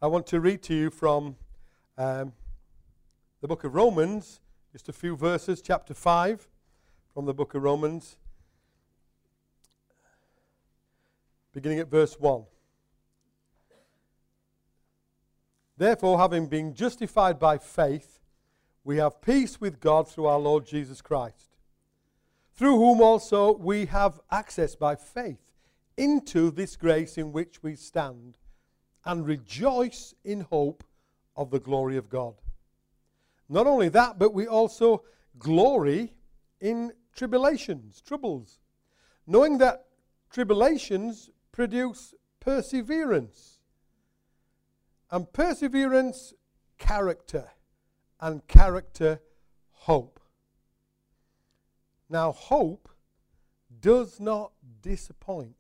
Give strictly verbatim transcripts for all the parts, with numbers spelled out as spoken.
I want to read to you from um, the book of Romans, just a few verses, chapter five from the book of Romans, beginning at verse one. Therefore, having been justified by faith, we have peace with God through our Lord Jesus Christ, through whom also we have access by faith into this grace in which we stand, and rejoice in hope of the glory of God. Not only that, but we also glory in tribulations, troubles, knowing that tribulations produce perseverance, and perseverance, character, and character, hope. Now, hope does not disappoint,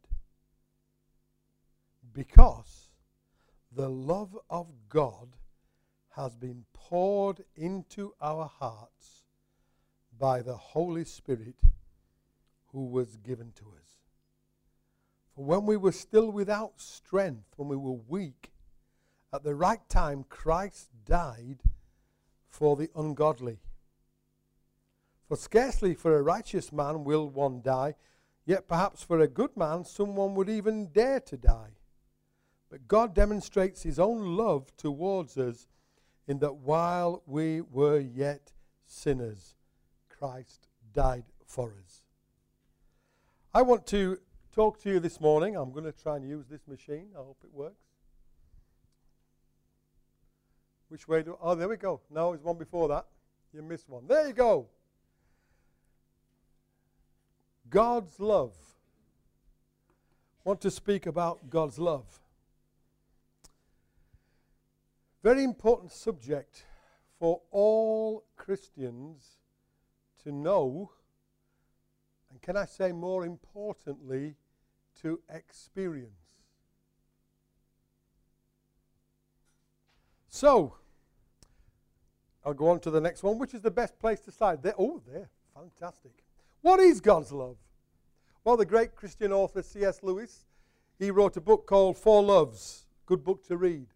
because the love of God has been poured into our hearts by the Holy Spirit who was given to us. For when we were still without strength, when we were weak, at the right time Christ died for the ungodly. For scarcely for a righteous man will one die, yet perhaps for a good man someone would even dare to die. But God demonstrates his own love towards us in that while we were yet sinners, Christ died for us. I want to talk to you this morning. I'm going to try and use this machine. I hope it works. Which way do... Oh, there we go. No, there's one before that. You missed one. There you go. God's love. I want to speak about God's love. Very important subject for all Christians to know, and can I say more importantly, to experience. So, I'll go on to the next one. Which is the best place to start? There, oh, there. Fantastic. What is God's love? Well, the great Christian author C S Lewis, he wrote a book called Four Loves. Good book to read.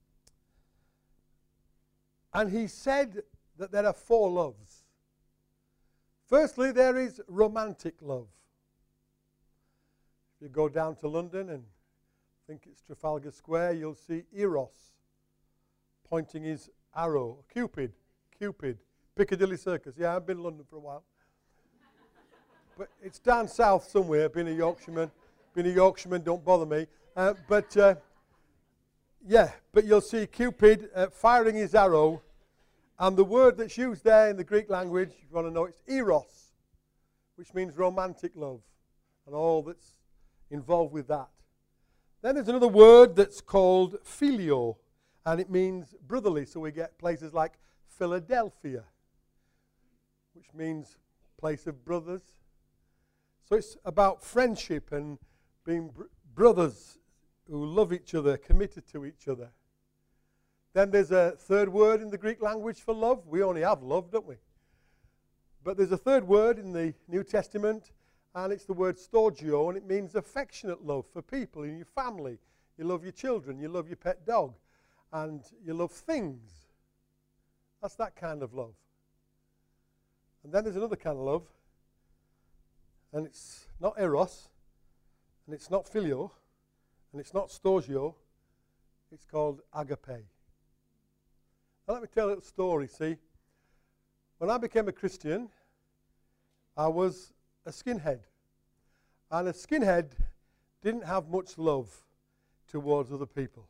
And he said that there are four loves. Firstly, there is romantic love. If you go down to London and think it's Trafalgar Square, you'll see Eros pointing his arrow. Cupid. Cupid. Piccadilly Circus. Yeah, I've been in London for a while. But it's down south somewhere. Been a Yorkshireman. Been a Yorkshireman, don't bother me. Uh, but, uh, yeah, but you'll see Cupid uh, firing his arrow. And the word that's used there in the Greek language, if you want to know, it's eros, which means romantic love, and all that's involved with that. Then there's another word that's called phileo, and it means brotherly. So we get places like Philadelphia, which means place of brothers. So it's about friendship and being br- brothers who love each other, committed to each other. Then there's a third word in the Greek language for love. We only have love, don't we? But there's a third word in the New Testament, and it's the word storgio, and it means affectionate love for people in your family. You love your children, you love your pet dog, and you love things. That's that kind of love. And then there's another kind of love, and it's not eros, and it's not phileo, and it's not storgio. It's called agape. Now let me tell a little story, see. When I became a Christian, I was a skinhead. And a skinhead didn't have much love towards other people.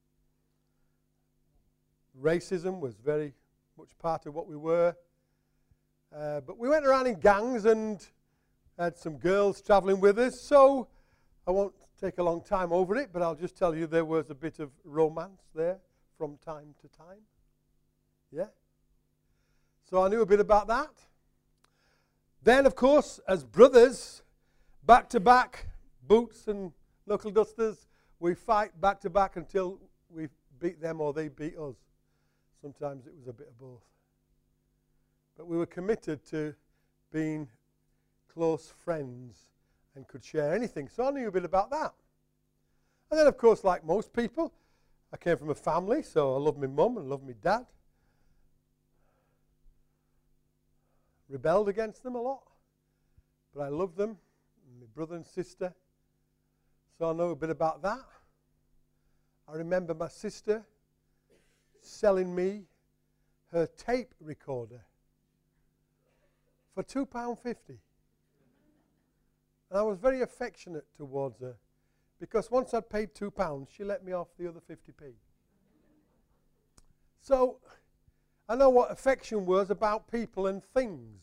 Racism was very much part of what we were. Uh, but we went around in gangs and had some girls traveling with us, so I won't take a long time over it, but I'll just tell you there was a bit of romance there from time to time. Yeah? So I knew a bit about that. Then, of course, as brothers, back to back, boots and knuckle dusters, we fight back to back until we beat them or they beat us. Sometimes it was a bit of both. But we were committed to being close friends and could share anything. So I knew a bit about that. And then, of course, like most people, I came from a family, so I love my mum and love my dad. Rebelled against them a lot, but I love them, my brother and sister. So I know a bit about that. I remember my sister selling me her tape recorder for two pounds fifty. And I was very affectionate towards her, because once I'd paid two pounds, she let me off the other fifty p. So I know what affection was about people and things.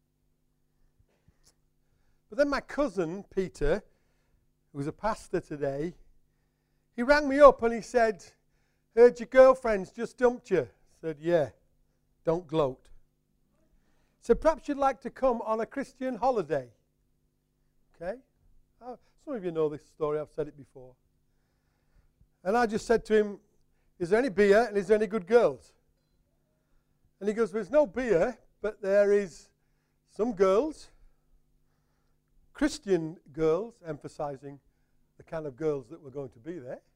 But then my cousin, Peter, who's a pastor today, he rang me up and he said, heard your girlfriend's just dumped you. I said, yeah, don't gloat. He said, perhaps you'd like to come on a Christian holiday. Okay? Oh, some of you know this story, I've said it before. And I just said to him, is there any beer and is there any good girls? And he goes, there's no beer, but there is some girls, Christian girls, emphasizing the kind of girls that were going to be there.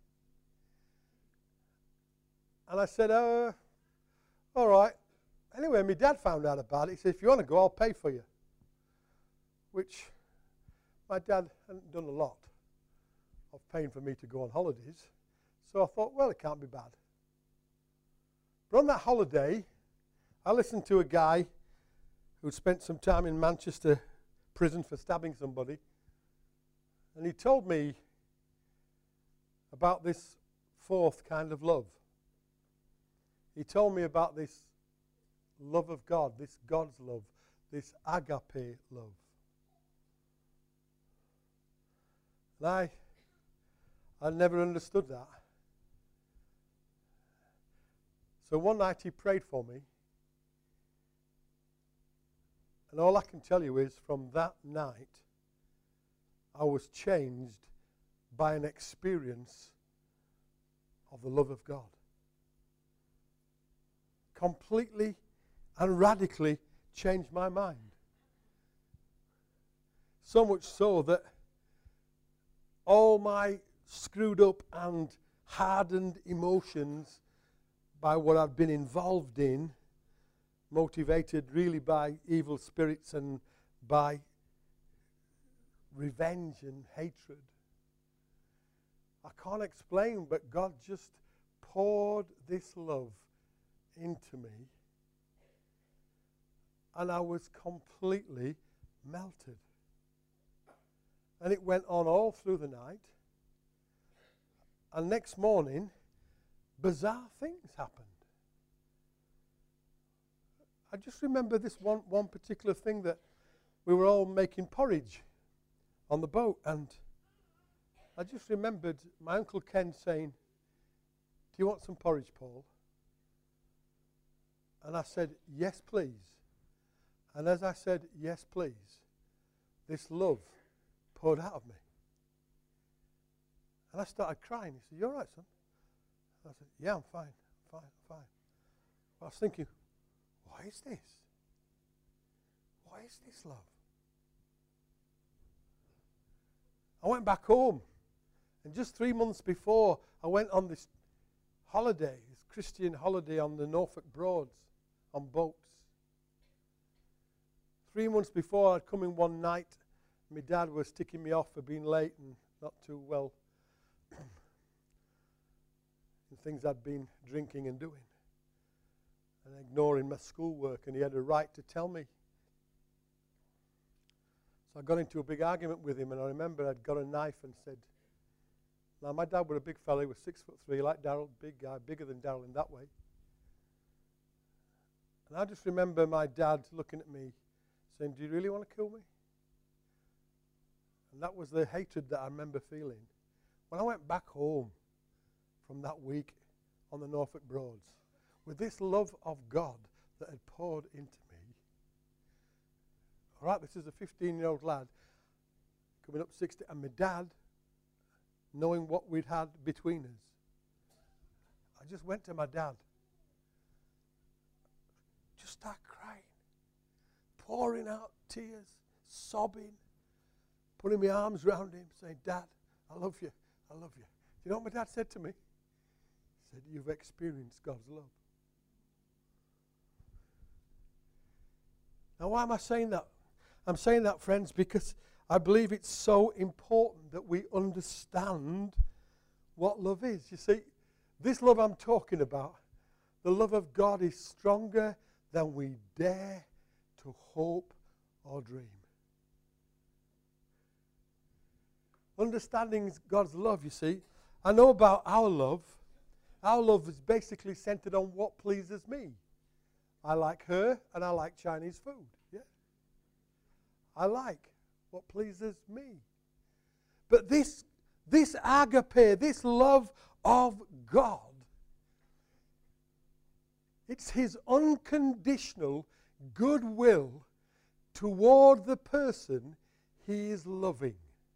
And I said, uh, all right. Anyway, my dad found out about it. He said, if you want to go, I'll pay for you. Which my dad hadn't done a lot of paying for me to go on holidays. So I thought, well, it can't be bad. But on that holiday, I listened to a guy who'd spent some time in Manchester prison for stabbing somebody. And he told me about this fourth kind of love. He told me about this love of God, this God's love, this agape love. And I, I never understood that. So one night he prayed for me. And all I can tell you is from that night, I was changed by an experience of the love of God. Completely and radically changed my mind. So much so that all my screwed up and hardened emotions by what I've been involved in, motivated really by evil spirits and by revenge and hatred. I can't explain, but God just poured this love into me, and I was completely melted. And it went on all through the night, and next morning, bizarre things happened. I just remember this one, one particular thing, that we were all making porridge on the boat, and I just remembered my Uncle Ken saying, do you want some porridge, Paul? And I said, yes, please. And as I said, yes, please, this love poured out of me. And I started crying. He said, you all right, son? I said, yeah, I'm fine, I'm fine, I'm fine. I was thinking, what is this? What is this love? I went back home, and just three months before, I went on this holiday, this Christian holiday on the Norfolk Broads, on boats. Three months before, I'd come in one night. My dad was ticking me off for being late and not too well in things I'd been drinking and doing and ignoring my schoolwork, and he had a right to tell me. So I got into a big argument with him, and I remember I'd got a knife and said, now my dad was a big fella, he was six foot three, like Darryl, big guy, bigger than Darryl in that way. And I just remember my dad looking at me saying, do you really want to kill me? And that was the hatred that I remember feeling. When I went back home from that week on the Norfolk Broads, with this love of God that had poured into me. All right, this is a fifteen-year-old lad coming up sixty, and my dad, knowing what we'd had between us, I just went to my dad. Just start crying, pouring out tears, sobbing, putting my arms around him, saying, Dad, I love you, I love you. You know what my dad said to me? He said, you've experienced God's love. Now, why am I saying that? I'm saying that, friends, because I believe it's so important that we understand what love is. You see, this love I'm talking about, the love of God is stronger than we dare to hope or dream. Understanding God's love, you see, I know about our love. Our love is basically centered on what pleases me. I like her and I like Chinese food. Yeah. I like what pleases me. But this, this agape, this love of God, it's his unconditional goodwill toward the person he is loving.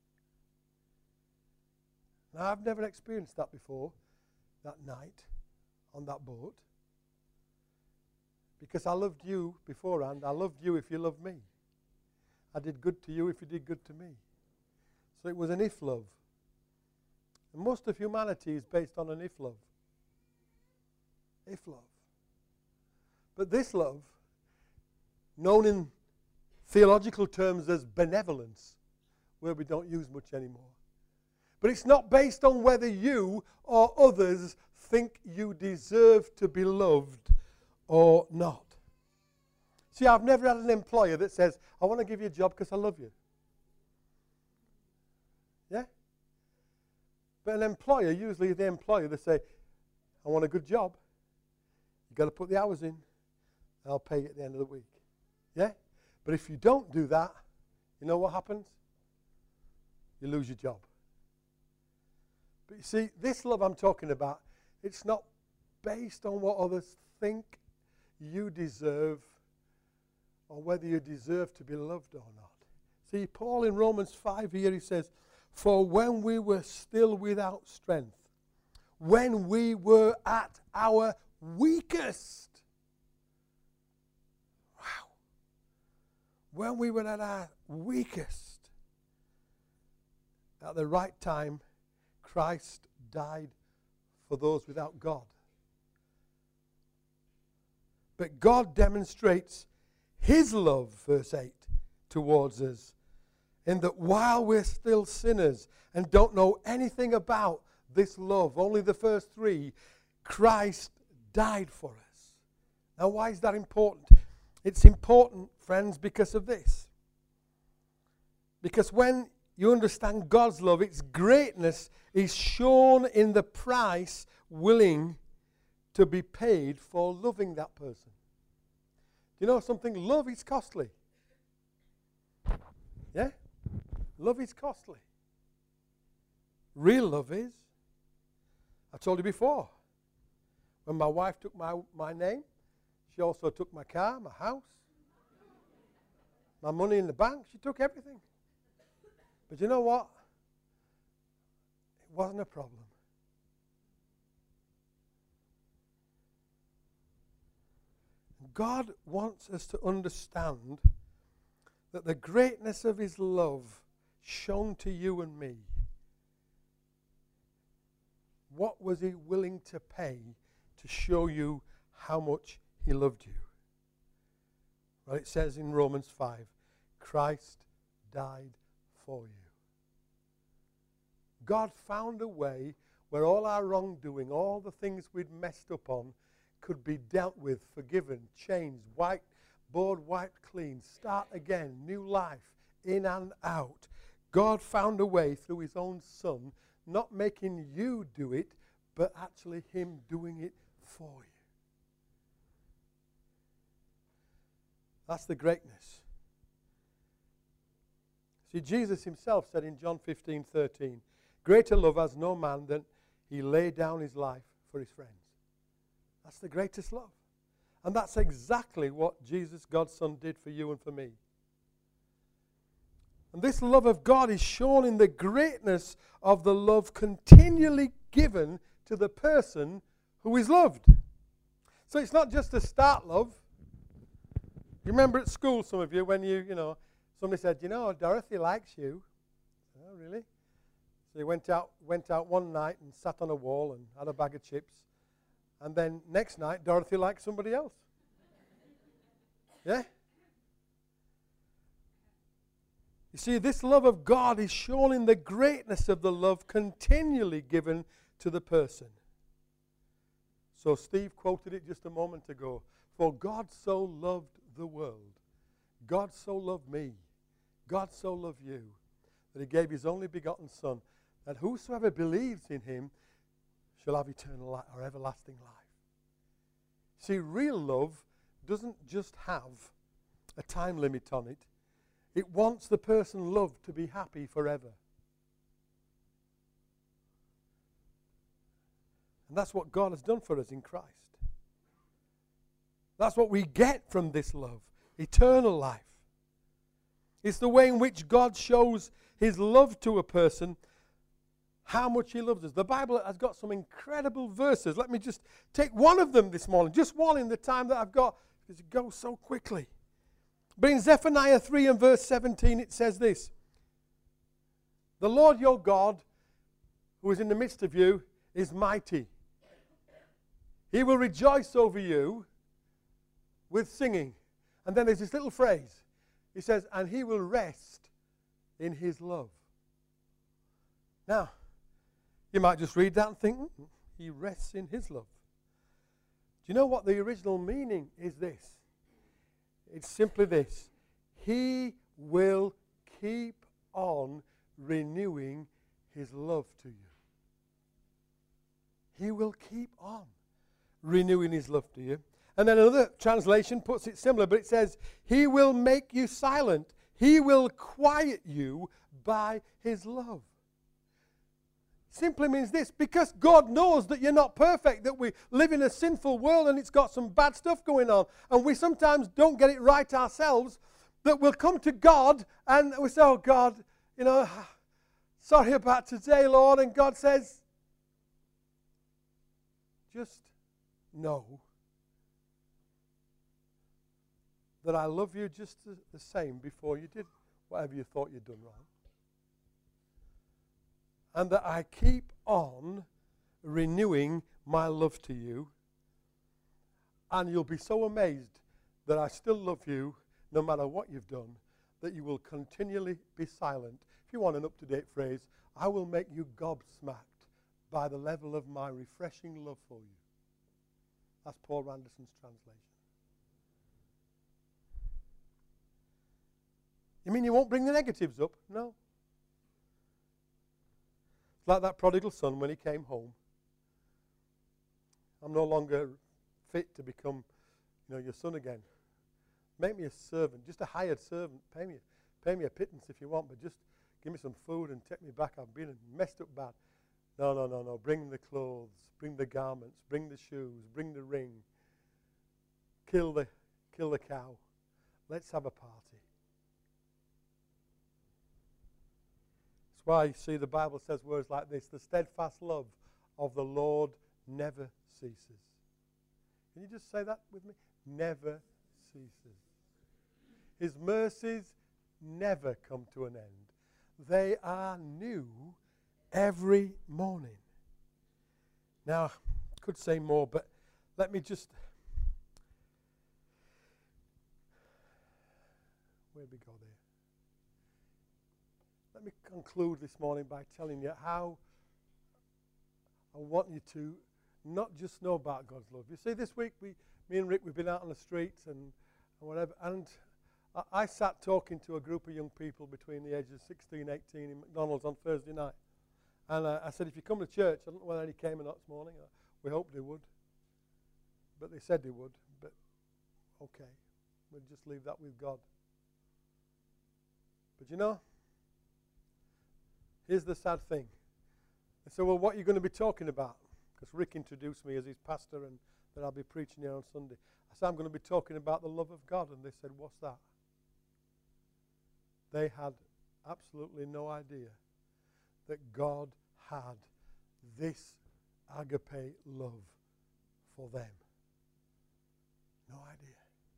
Now, I've never experienced that before, that night on that boat. Because I loved you beforehand. I loved you if you loved me. I did good to you if you did good to me. So it was an if love. And most of humanity is based on an if love. If love. But this love, known in theological terms as benevolence, where we don't use much anymore. But it's not based on whether you or others think you deserve to be loved or not. See, I've never had an employer that says, I want to give you a job because I love you. Yeah? But an employer, usually the employer, they say, I want a good job. You've got to put the hours in. I'll pay you at the end of the week. Yeah? But if you don't do that, you know what happens? You lose your job. But you see, this love I'm talking about, it's not based on what others think you deserve or whether you deserve to be loved or not. See, Paul in Romans five here, he says, for when we were still without strength, when we were at our weakest, wow, when we were at our weakest, at the right time, Christ died for those without God. But God demonstrates his love, verse eight, towards us, in that while we're still sinners and don't know anything about this love, only the first three, Christ died for us. Now, why is that important? It's important, friends, because of this. Because when you understand God's love, its greatness is shown in the price willing to be paid for loving that person. Do you know something? Love is costly. Yeah? Love is costly. Real love is. I told you before. When my wife took my, my name, she also took my car, my house, my money in the bank. She took everything. But you know what? It wasn't a problem. God wants us to understand that the greatness of his love shown to you and me, what was he willing to pay to show you how much he loved you? Well, it says in Romans five, Christ died for you. God found a way where all our wrongdoing, all the things we'd messed up on, could be dealt with, forgiven, changed, wiped, board wiped clean, start again, new life, in and out. God found a way through his own Son, not making you do it, but actually him doing it for you. That's the greatness. See, Jesus himself said in John fifteen thirteen, greater love has no man than he laid down his life for his friends. That's the greatest love. And that's exactly what Jesus, God's Son, did for you and for me. And this love of God is shown in the greatness of the love continually given to the person who is loved. So it's not just a start love. You remember at school, some of you, when you, you know, somebody said, you know, Dorothy likes you. Oh, really? So you went out, went out one night and sat on a wall and had a bag of chips And then next night, Dorothy likes somebody else. Yeah? You see, this love of God is shown in the greatness of the love continually given to the person. So Steve quoted it just a moment ago. For God so loved the world. God so loved me. God so loved you. That he gave his only begotten Son. That whosoever believes in him shall have eternal life or everlasting life. See, real love doesn't just have a time limit on it. It wants the person loved to be happy forever. And that's what God has done for us in Christ. That's what we get from this love, eternal life. It's the way in which God shows his love to a person, how much he loves us. The Bible has got some incredible verses. Let me just take one of them this morning, just one in the time that I've got, because it goes so quickly. But in Zephaniah three and verse seventeen, it says this. The Lord your God, who is in the midst of you, is mighty. He will rejoice over you with singing. And then there's this little phrase. He says, and he will rest in his love. Now, you might just read that and think, mm, he rests in his love. Do you know what the original meaning is this? It's simply this. He will keep on renewing his love to you. He will keep on renewing his love to you. And then another translation puts it similar, but it says, he will make you silent. He will quiet you by his love. Simply means this, because God knows that you're not perfect, that we live in a sinful world and it's got some bad stuff going on, and we sometimes don't get it right ourselves, that we'll come to God and we say, oh God, you know, sorry about today, Lord, and God says, just know that I love you just the same before you did whatever you thought you'd done wrong. And that I keep on renewing my love to you. And you'll be so amazed that I still love you no matter what you've done, that you will continually be silent. If you want an up-to-date phrase, I will make you gobsmacked by the level of my refreshing love for you. That's Paul Randerson's translation. You mean you won't bring the negatives up? No. It's like that prodigal son when he came home. I'm no longer fit to become, you know, your son again. Make me a servant, just a hired servant. Pay me, pay me a pittance if you want, but just give me some food and take me back. I've been messed up bad. No, no, no, no. Bring the clothes, bring the garments, bring the shoes, bring the ring. Kill the, kill the cow. Let's have a party. That's why you see the Bible says words like this: the steadfast love of the Lord never ceases. Can you just say that with me? Never ceases. His mercies never come to an end. They are new every morning. Now, I could say more, but let me just... Where did we go there? Let me conclude this morning by telling you how I want you to not just know about God's love. You see, this week, we, me and Rick, we've been out on the streets and, and whatever, and I, I sat talking to a group of young people between the ages of sixteen, eighteen in McDonald's on Thursday night. And uh, I said, if you come to church, I don't know whether any came or not this morning. Uh, we hoped they would. But they said they would. But, okay, we'll just leave that with God. But you know, here's the sad thing. They said, well, what are you going to be talking about? Because Rick introduced me as his pastor and that I'll be preaching here on Sunday. I said, I'm going to be talking about the love of God. And they said, what's that? They had absolutely no idea that God had this agape love for them. No idea.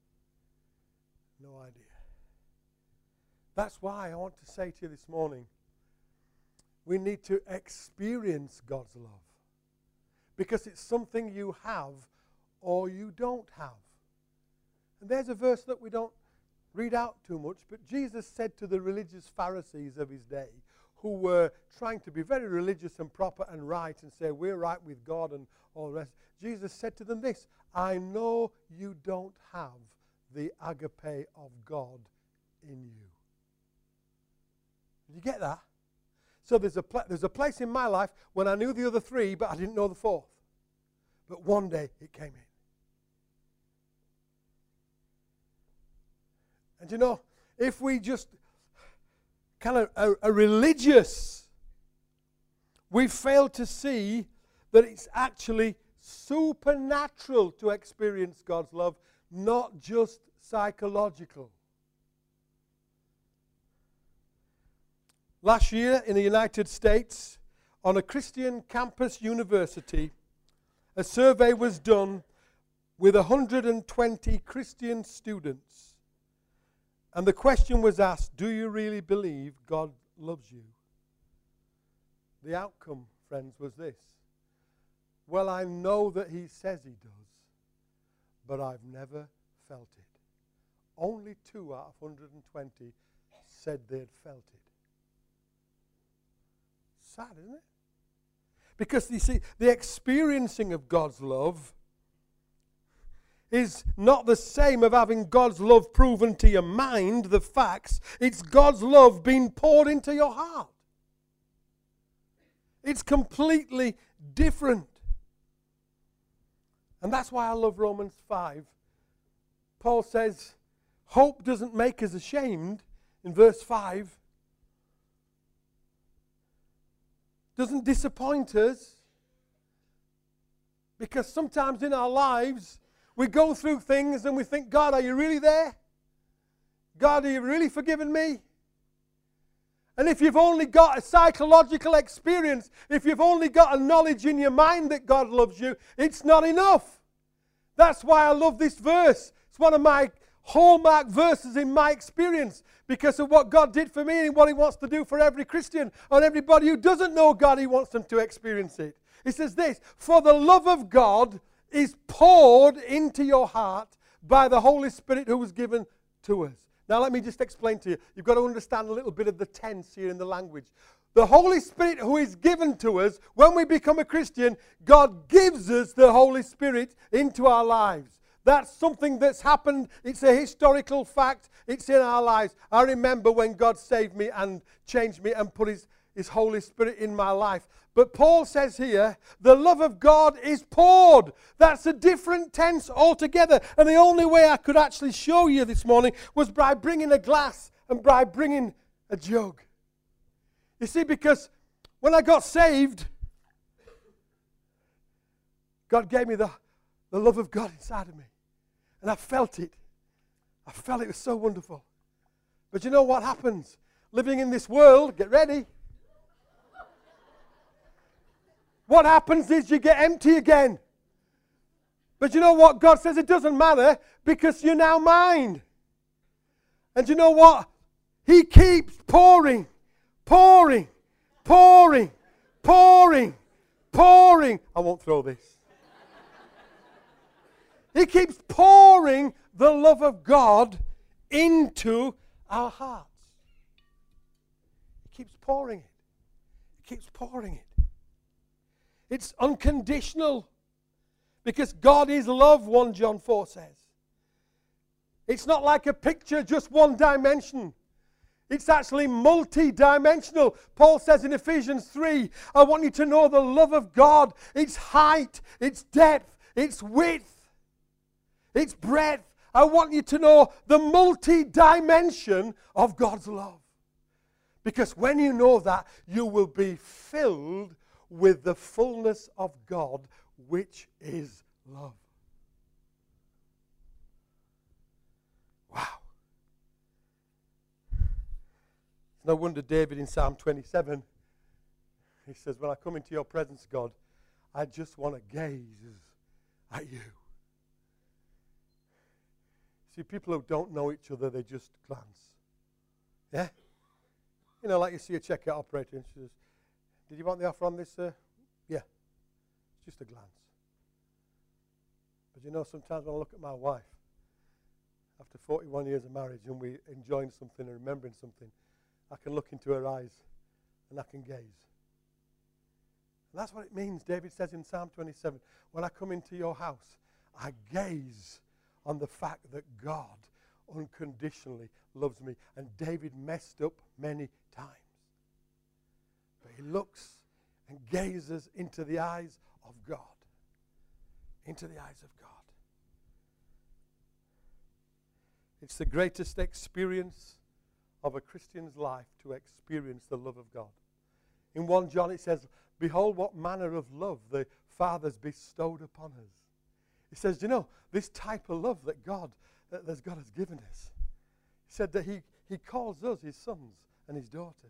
No idea. That's why I want to say to you this morning, we need to experience God's love. because it's something you have or you don't have. And there's a verse that we don't read out too much, but Jesus said to the religious Pharisees of his day, who were trying to be very religious and proper and right and say, we're right with God and all the rest, Jesus said to them this, I know you don't have the agape of God in you. Did you get that? So there's a, pl- there's a place in my life when I knew the other three, but I didn't know the fourth. But one day it came in. And you know, if we just kind of are, are religious, we fail to see that it's actually supernatural to experience God's love, not just psychological. Last year in the United States, on a Christian campus university, a survey was done with one hundred twenty Christian students. And the question was asked, do you really believe God loves you? The outcome, friends, was this. Well, I know that he says he does, but I've never felt it. Only two out of one hundred twenty said they'd felt it. Sad, isn't it? Because you see, the experiencing of God's love is not the same of having God's love proven to your mind, the facts. It's God's love being poured into your heart. It's completely different. And that's why I love Romans five. Paul says, hope doesn't make us ashamed, in verse five. Doesn't disappoint us. Because sometimes in our lives, we go through things and we think, God, are you really there? God, are you really forgiven me? And if you've only got a psychological experience, if you've only got a knowledge in your mind that God loves you, it's not enough. That's why I love this verse. It's one of my hallmark verses in my experience because of what God did for me and what he wants to do for every Christian or everybody who doesn't know God. He wants them to experience it. He says this, for the love of God is poured into your heart by the Holy Spirit who was given to us. Now let me just explain to you. You've got to understand a little bit of the tense here in the language. The Holy Spirit who is given to us, when we become a Christian, God gives us the Holy Spirit into our lives. That's something that's happened. It's a historical fact. It's in our lives. I remember when God saved me and changed me and put his, his Holy Spirit in my life. But Paul says here, the love of God is poured. That's a different tense altogether. And the only way I could actually show you this morning was by bringing a glass and by bringing a jug. You see, because when I got saved, God gave me the, the love of God inside of me. And I felt it. I felt it was so wonderful. But you know what happens? Living in this world, get ready. What happens is you get empty again. But you know what? God says it doesn't matter because you're now mine. And you know what? He keeps pouring, pouring, pouring, pouring, pouring. I won't throw this. He keeps pouring the love of God into our hearts. He keeps pouring it. He keeps pouring it. It's unconditional because God is love, First John four says. It's not like a picture, just one dimension. It's actually multi-dimensional. Paul says in Ephesians three, I want you to know the love of God. Its height, its depth, its width, its breadth. I want you to know the multi-dimension of God's love. Because when you know that, you will be filled with the fullness of God, which is love. Wow. It's no wonder David in Psalm twenty-seven, he says, when I come into your presence, God, I just want to gaze at you. See, people who don't know each other, they just glance. Yeah? You know, like you see a checkout operator and she says, did you want the offer on this, sir? Yeah. just a glance. But you know, sometimes when I look at my wife, after forty-one years of marriage, and we enjoying something and remembering something, I can look into her eyes and I can gaze. And that's what it means. David says in Psalm twenty-seven, when I come into your house, I gaze on the fact that God unconditionally loves me. And David messed up many times. But he looks and gazes into the eyes of God. Into the eyes of God. It's the greatest experience of a Christian's life to experience the love of God. In First John it says, behold what manner of love the Father's bestowed upon us. He says, you know, this type of love that God, that God has given us. He said that he, he calls us his sons and his daughters.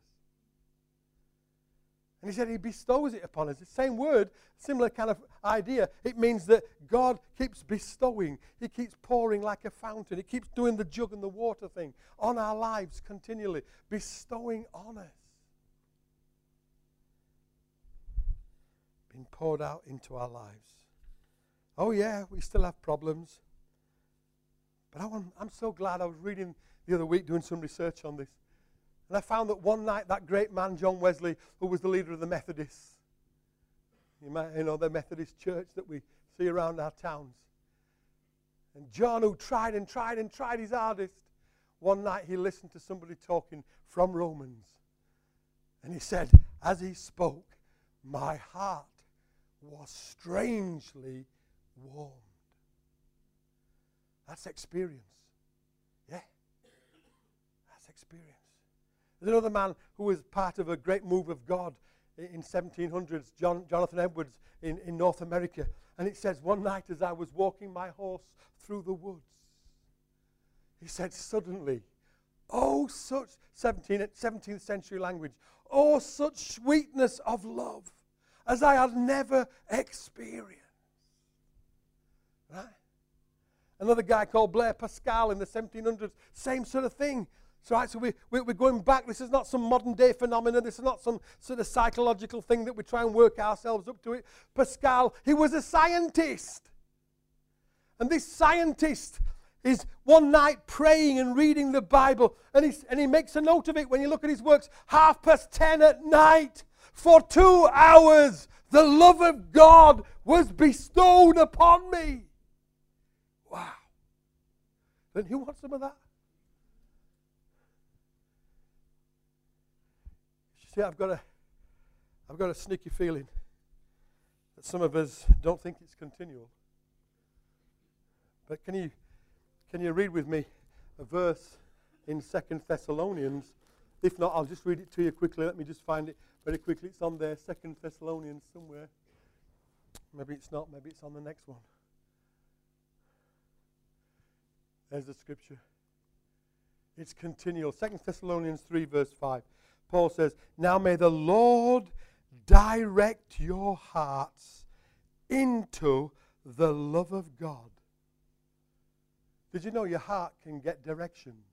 And he said he bestows it upon us. The same word, similar kind of idea. It means that God keeps bestowing. He keeps pouring like a fountain. He keeps doing the jug and the water thing on our lives continually, bestowing on us. Being poured out into our lives. Oh yeah, we still have problems. But I want, I'm so glad. I was reading the other week, doing some research on this. And I found that one night, that great man, John Wesley, who was the leader of the Methodists, you, might, you know, the Methodist church that we see around our towns. And John, who tried and tried and tried his hardest, one night he listened to somebody talking from Romans. And he said, as he spoke, my heart was strangely warmed. That's experience. Yeah. That's experience. There's another man who was part of a great move of God in seventeen hundreds, John, Jonathan Edwards in, in North America. And it says, one night as I was walking my horse through the woods, he said, suddenly, oh, such, seventeenth century language, oh, such sweetness of love as I had never experienced. Right? Another guy called Blaise Pascal in the seventeen hundreds, same sort of thing. So, right, so we, we, we're going back. This is not some modern day phenomenon. This is not some sort of psychological thing that we try and work ourselves up to it. Pascal, he was a scientist. And this scientist is one night praying and reading the Bible. And, he's, and he makes a note of it when you look at his works. Half past ten at night, for two hours, the love of God was bestowed upon me. Wow. Don't you want some of that? See, I've got a, I've got a sneaky feeling that some of us don't think it's continual. But can you, can you read with me a verse in Second Thessalonians? If not, I'll just read it to you quickly. Let me just find it very quickly. It's on there, Second Thessalonians somewhere. Maybe it's not. Maybe it's on the next one. There's the scripture. It's continual. Second Thessalonians three, verse five. Paul says, now may the Lord direct your hearts into the love of God. Did you know your heart can get directions?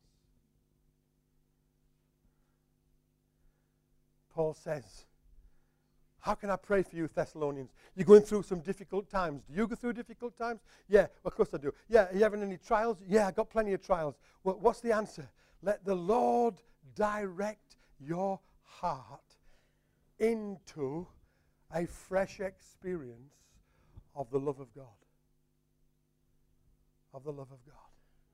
Paul says, how can I pray for you, Thessalonians? You're going through some difficult times. Do you go through difficult times? Yeah, of course I do. Yeah, are you having any trials? Yeah, I got plenty of trials. Well, what's the answer? Let the Lord direct your heart into a fresh experience of the love of God. Of the love of God.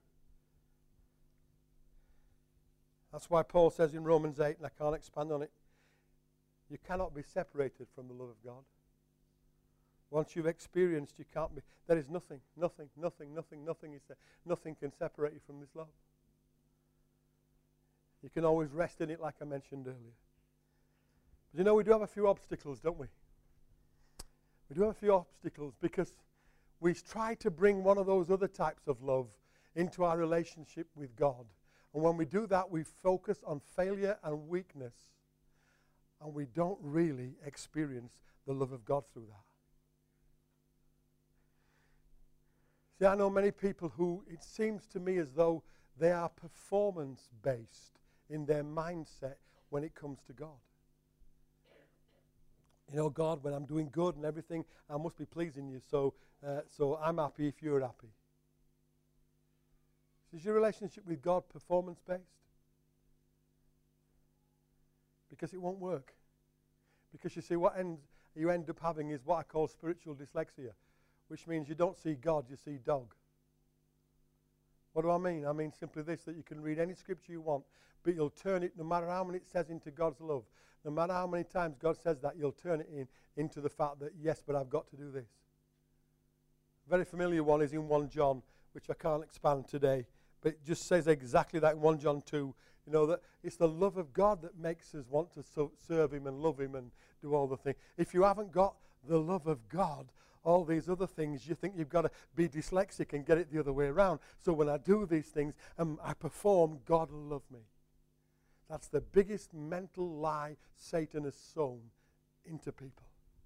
That's why Paul says in Romans eight, and I can't expand on it, you cannot be separated from the love of God. Once you've experienced, you can't be. There is nothing, nothing, nothing, nothing, nothing is there. Nothing can separate you from this love. You can always rest in it, like I mentioned earlier. But you know, we do have a few obstacles, don't we? We do have a few obstacles because we try to bring one of those other types of love into our relationship with God. And when we do that, we focus on failure and weakness. And we don't really experience the love of God through that. See, I know many people who, it seems to me as though they are performance-based in their mindset when it comes to God. You know, God, when I'm doing good and everything, I must be pleasing you. So, uh, so I'm happy if you're happy. Is your relationship with God performance-based? Because it won't work. Because you see, what ends, you end up having is what I call spiritual dyslexia, which means you don't see God, you see dog. What do I mean? I mean simply this, that you can read any scripture you want, but you'll turn it, no matter how many it says, into God's love. No matter how many times God says that, you'll turn it in into the fact that, yes, but I've got to do this. A very familiar one is in First John, which I can't expand today, but it just says exactly that in First John two. You know, that it's the love of God that makes us want to so serve him and love him and do all the things. If you haven't got the love of God, all these other things, you think you've got to be dyslexic and get it the other way around. So when I do these things and I perform, God will love me. That's the biggest mental lie Satan has sown into people.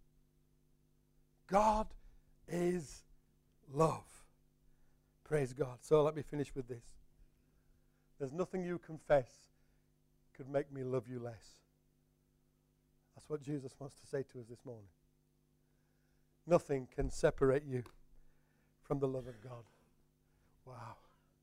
God is love. Praise God. So let me finish with this. There's nothing you confess could make me love you less. That's what Jesus wants to say to us this morning. Nothing can separate you from the love of God. Wow.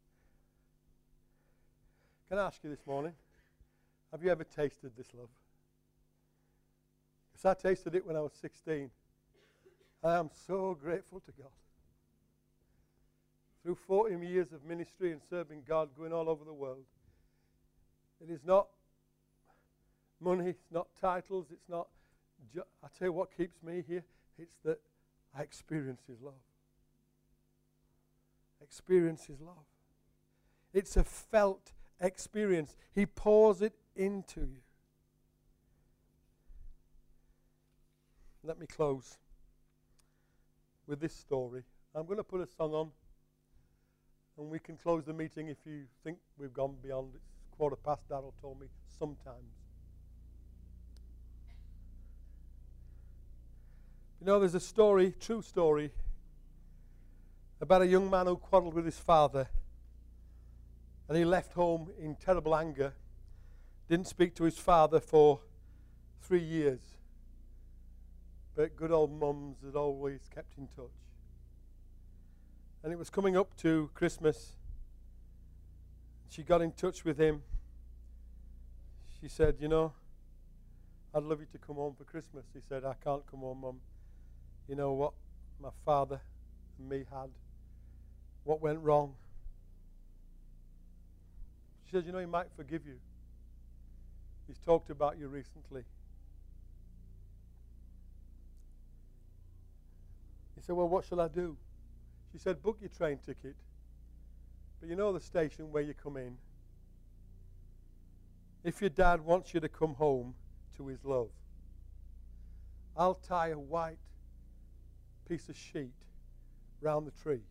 Can I ask you this morning, have you ever tasted this love? Because I tasted it when I was sixteen. I am so grateful to God. Through fourteen years of ministry and serving God, going all over the world, it is not money, it's not titles, it's not, ju- I tell you what keeps me here, it's that I experience his love. Experience his love. It's a felt experience. He pours it into you. Let me close with this story. I'm going to put a song on, and we can close the meeting if you think we've gone beyond. It's quarter past, Darryl told me, sometimes. You know, there's a story, true story, about a young man who quarreled with his father, and he left home in terrible anger, didn't speak to his father for three years, but good old mums had always kept in touch. And it was coming up to Christmas. She got in touch with him. She said, you know, I'd love you to come home for Christmas. He said, I can't come home, Mum. You know what my father and me had? What went wrong? She said, you know, he might forgive you. He's talked about you recently. He said, well, what shall I do? She said, book your train ticket. But you know the station where you come in? If your dad wants you to come home to his love, I'll tie a white piece of sheet round the tree.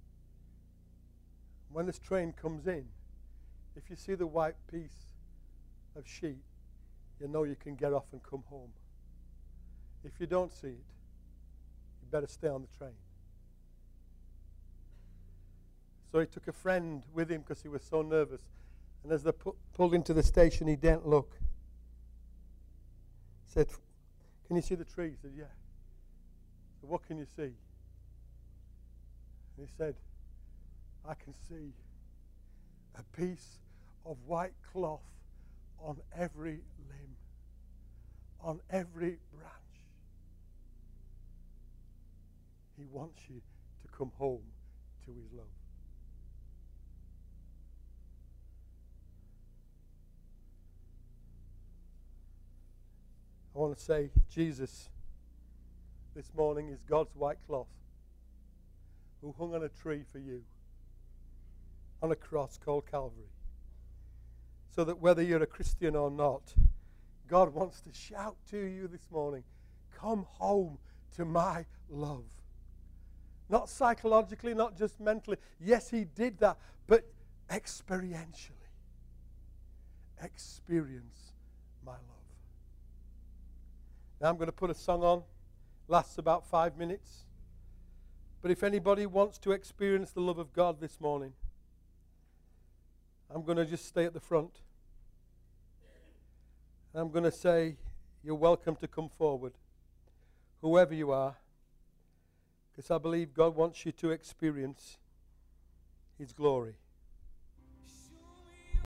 When this train comes in, if you see the white piece of sheet, you know you can get off and come home. If you don't see it, you better stay on the train. So he took a friend with him because he was so nervous. And as they pu- pulled into the station, he didn't look. He said, can you see the tree? He said, yeah. So what can you see? And he said, I can see a piece of white cloth on every limb, on every branch. He wants you to come home to his love. I want to say, Jesus, this morning is God's white cloth, who hung on a tree for you, on a cross called Calvary. So that whether you're a Christian or not, God wants to shout to you this morning, come home to my love. Not psychologically, not just mentally. Yes, he did that, but experientially. Experience my love. Now I'm going to put a song on. Lasts about five minutes. But if anybody wants to experience the love of God this morning, I'm going to just stay at the front. I'm going to say, you're welcome to come forward. whoever you are, because I believe God wants you to experience His glory.